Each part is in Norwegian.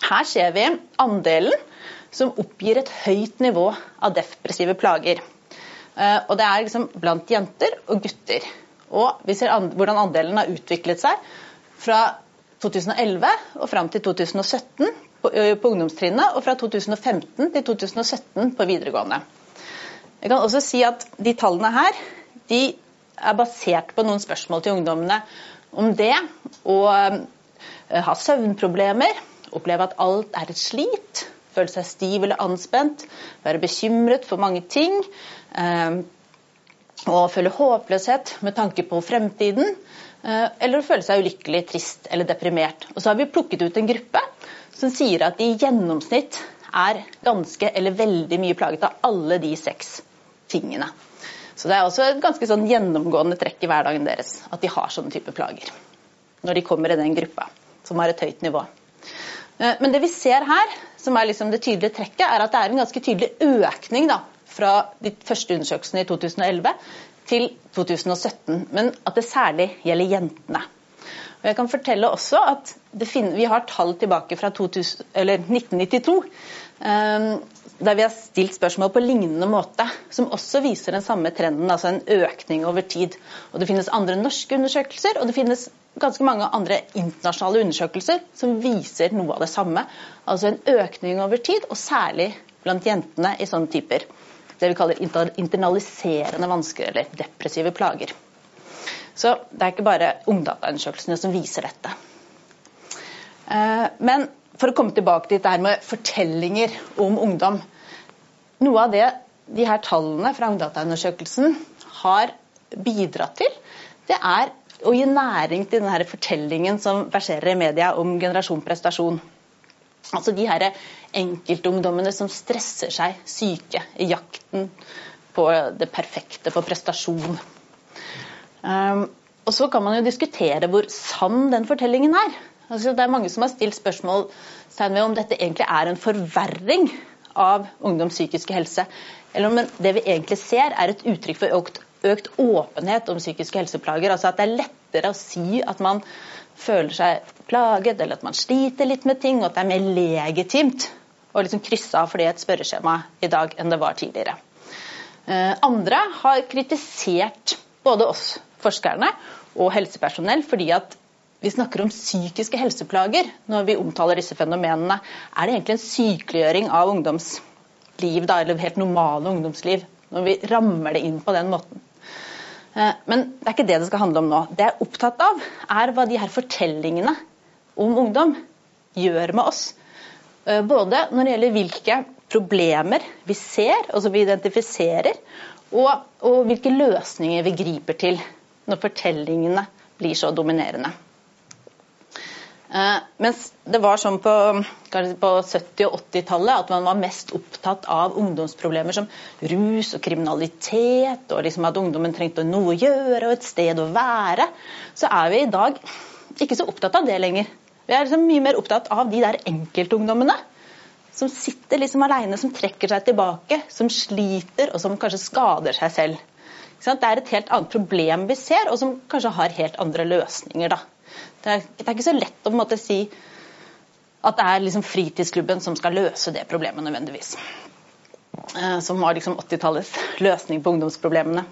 Her ser vi andelen som oppgir et høyt nivå av depressive plager. Og det liksom blant jenter og gutter. Og vi ser hvordan andelen har utviklet seg fra 2011 og frem til 2017 på ungdomstrinnet, og fra 2015 til 2017 på videregående. Jeg kan også si at de tallene her, de er basert på noen spørsmål til ungdommene om det å ha søvnproblemer, oppleve at alt er et slit, føle seg stiv eller anspent, være bekymret for mange ting, og føle håpløshet med tanke på fremtiden, eller å føle seg ulykkelig, trist eller deprimert. Og så har vi plukket ut en gruppe som sier at de i gjennomsnitt er ganske eller veldig mye plaget av alle de 6 tingene. Så det er også et ganske sånn gjennomgående trekk i hverdagen deres, at de har sånne type plager, når de kommer i den gruppa, som har et høyt nivå. Men det vi ser her, som er liksom det tydelige trekket, er at det er en ganske tydelig økning da, fra de første undersøkelsene i 2011 til 2017, men at det særlig gjelder jentene. Og jeg kan fortelle også at vi har tall tilbake fra 1992, der vi har stilt spørsmål på lignende måte, som også viser den samme trenden, altså en økning over tid. Og det finnes andre norske undersøkelser, og det finnes ganske mange andre internasjonale undersøkelser som viser noe av det samme. Altså en økning over tid, og særlig blant jentene i sånne typer. Det vi kaller internaliserende vansker, eller depressive plager. Så det er ikke bare ungdataundersøkelsene som viser dette. Men for å komme tilbake til dette her med fortellinger om ungdom, noe av det de her tallene fra ungdataundersøkelsen har bidratt til, det er å gi næring til denne fortellingen som verserer i media om generasjon prestasjon. Altså de her enkeltungdommene som stresser seg syke i jakten på det perfekte, på prestasjon. Og så kan man jo diskutere hvor sann den fortellingen er. Altså, det er mange som har stilt spørsmål ved om dette egentlig er en forverring av ungdoms psykiske helse, eller om det vi egentlig ser er et uttrykk for økt åpenhet om psykiske helseplager, altså at det er lettere å si at man føler seg plaget, eller at man sliter litt med ting, og at det er mer legitimt å liksom krysse av for det et spørreskjema i dag enn det var tidligere. Andre har kritisert både oss forskerne og helsepersonell, fordi at vi snakker om psykiske helseplager når vi omtaler disse fenomenene. Er det egentlig en sykeliggjøring av ungdomsliv, da, eller helt normale ungdomsliv, når vi rammer det inn på den måten? Men det er ikke det det skal handle om nå. Det jeg er opptatt av er hva de her fortellingene om ungdom gjør med oss. Både når det gjelder hvilke problemer vi ser, og som vi identifiserer, og hvilke løsninger vi griper til når fortellingene blir så dominerende. Mens det var sånn på 70- og 80-tallet at man var mest opptatt av ungdomsproblemer som rus og kriminalitet, og liksom at ungdommen trengte noe å gjøre og et sted å være, så er vi i dag ikke så opptatt av det lenger. Vi er liksom mye mer opptatt av de der enkeltungdommene som sitter liksom alene, som trekker seg tilbake, som sliter og som kanskje skader seg selv. Det er et helt annet problem vi ser, og som kanskje har helt andre løsninger. Da. Det er ikke så lett å på en måte si at det er liksom fritidsklubben som skal løse det problemet nødvendigvis. Som var liksom 80-tallets løsning på ungdomsproblemene.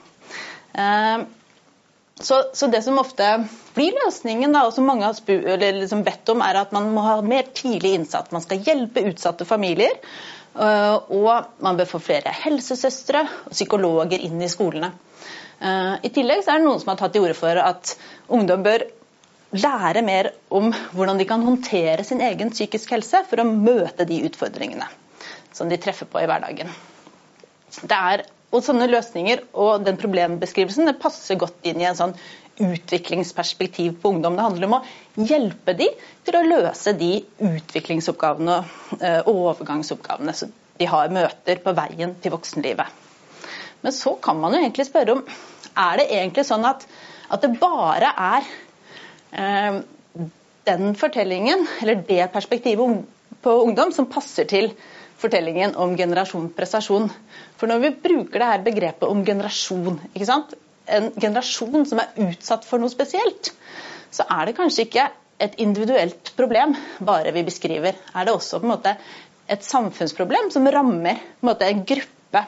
Så det som ofte blir løsningen, da, og som mange har liksom bedt om, er at man må ha mer tidlig innsats. Man skal hjelpe utsatte familier, og man bør få flere helsesøstre og psykologer inn i skolene. I tillegg så er det noen som har tatt til orde for at ungdom bør lære mer om hvordan de kan håndtere sin egen psykisk helse for å møte de utfordringene som de treffer på i hverdagen. Og sånne løsninger og den problembeskrivelsen det passer godt inn i en sånn utviklingsperspektiv på ungdom. Det handler om å hjelpe de til å løse de utviklingsoppgavene og overgangsoppgavene som de har møter på veien til voksenlivet. Men så kan man jo egentlig spørre om, er det egentlig sånn at det bare er den fortellingen, eller det perspektivet på ungdom som passer til fortellingen om generasjon prestasjon? For når vi bruker det her begrepet om generasjon, ikke sant? En generasjon som er utsatt for noe spesielt, så er det kanskje ikke et individuelt problem bare vi beskriver? Er det også på en måte et samfunnsproblem som rammer på en måte en gruppe,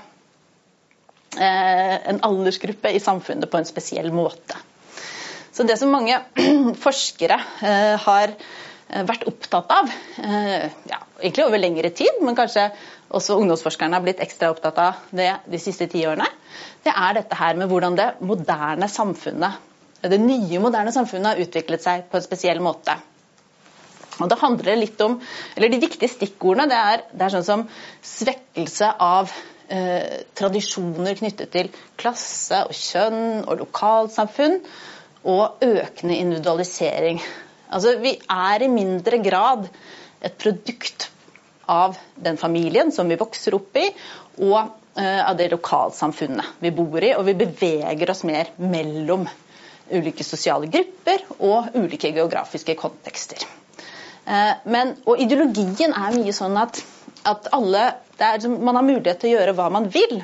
en aldersgruppe i samfunnet på en spesiell måte? Så det som mange forskere har vært opptatt av, egentlig over lengre tid, men kanskje også ungdomsforskerne har blitt ekstra opptatt av det de siste 10 årene, det er dette her med hvordan det moderne samfunnet, det nye moderne samfunnet har utviklet seg på en spesiell måte. Og det handler litt om, eller de viktige stikkordene, det er sånn som svekkelse av tradisjoner knyttet til klasse og kjønn og lokalsamfunn, og økende individualisering. Altså, vi er i mindre grad et produkt av den familien som vi vokser opp i, og av det lokalsamfunnet vi bor i, og vi beveger oss mer mellom ulike sosiale grupper og ulike geografiske kontekster. Og ideologien er mye sånn at man har mulighet til å gjøre hva man vil,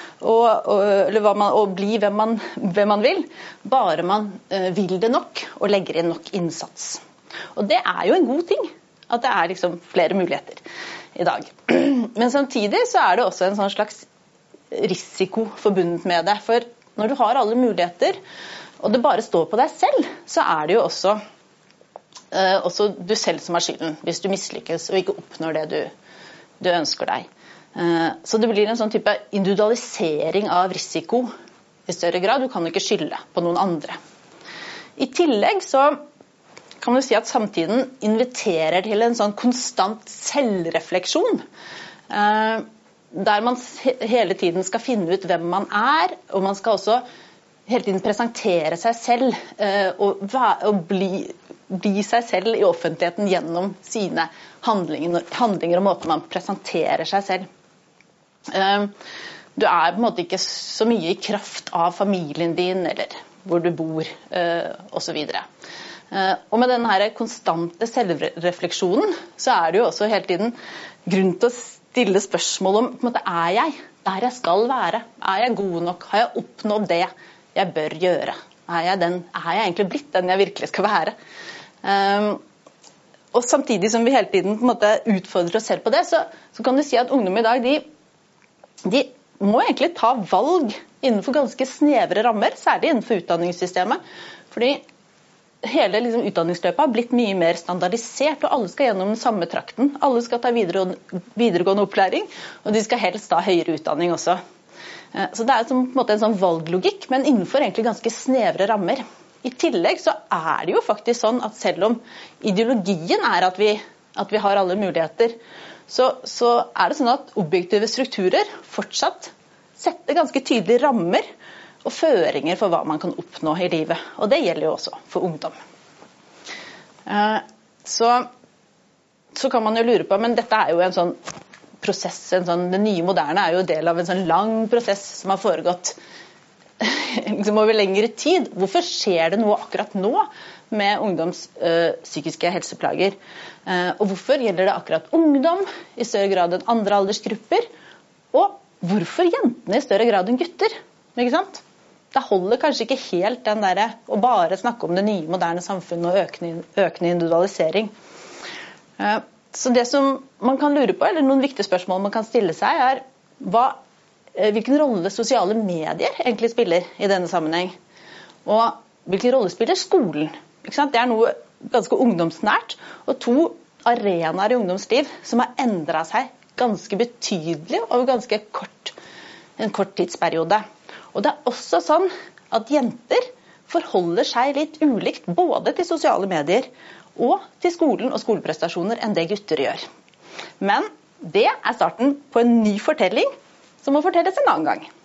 og bli hvem man vil, bare man vil det nok og legger inn nok innsats. Og det er jo en god ting, at det er liksom flere muligheter i dag. Men samtidig så er det også en sånn slags risiko forbundet med det, for når du har alle muligheter, og det bare står på deg selv, så er det jo også du selv som har skylden, hvis du mislykkes og ikke oppnår det du ønsker deg. Så det blir en sånn type individualisering av risiko i større grad. Du kan ikke skylde på noen andre. I tillegg så kan du si at samtiden inviterer til en sånn konstant selvrefleksjon, der man hele tiden skal finne ut hvem man er, og man skal også hele tiden presentere seg selv og bli seg selv i offentligheten gjennom sine handlinger og måten man presenterer seg selv. Du er på en måte ikke så mye i kraft av familien din, eller hvor du bor, og så videre. Og med denne her konstante selvrefleksjonen, så er det jo også hele tiden grunn til å stille spørsmål om, på en måte, er jeg der jeg skal være? Er jeg god nok? Har jeg oppnådd det jeg bør gjøre? Er jeg egentlig blitt den jeg virkelig skal være? Og samtidig som vi hele tiden på en måte utfordrer oss selv på det, så kan du si at ungdom i dag, de må egentlig ta valg innenfor ganske snevre rammer, særlig innenfor utdanningssystemet, fordi hele utdanningsløpet har blitt mye mer standardisert, og alle skal gjennom den samme trakten. Alle skal ta videregående opplæring, og de skal helst ta høyere utdanning også. Så det er på en måte en sånn valglogikk, men innenfor egentlig ganske snevre rammer. I tillegg så er det jo faktisk sånn at selv om ideologien er at vi har alle muligheter, så er det sånn at objektive strukturer fortsatt setter ganske tydelige rammer og føringer for hva man kan oppnå i livet. Og det gjelder jo også for ungdom. Så kan man jo lure på, men dette er jo en sånn prosess, det nye moderne er jo del av en sånn lang prosess som har foregått over lengre tid. Hvorfor skjer det noe akkurat nå med ungdoms psykiske helseplager? Og hvorfor gjelder det akkurat ungdom i større grad enn andre aldersgrupper? Og hvorfor jentene i større grad enn gutter? Ikke sant? Det holder kanskje ikke helt den der å bare snakke om det nye moderne samfunnet og økende individualisering. Så det som man kan lure på, eller noen viktige spørsmål man kan stille seg, er hvilken rolle sosiale medier egentlig spiller i denne sammenheng. Og hvilken rolle spiller skolen? Ikke sant? Det er noe ganske ungdomsnært, og 2 arenaer i ungdomsliv som har endret seg ganske betydelig over en kort tidsperiode. Og det er også sånn at jenter forholder seg litt ulikt både til sosiale medier og til skolen og skoleprestasjoner enn det gutter gjør. Men det er starten på en ny fortelling som må fortelles en annen gang.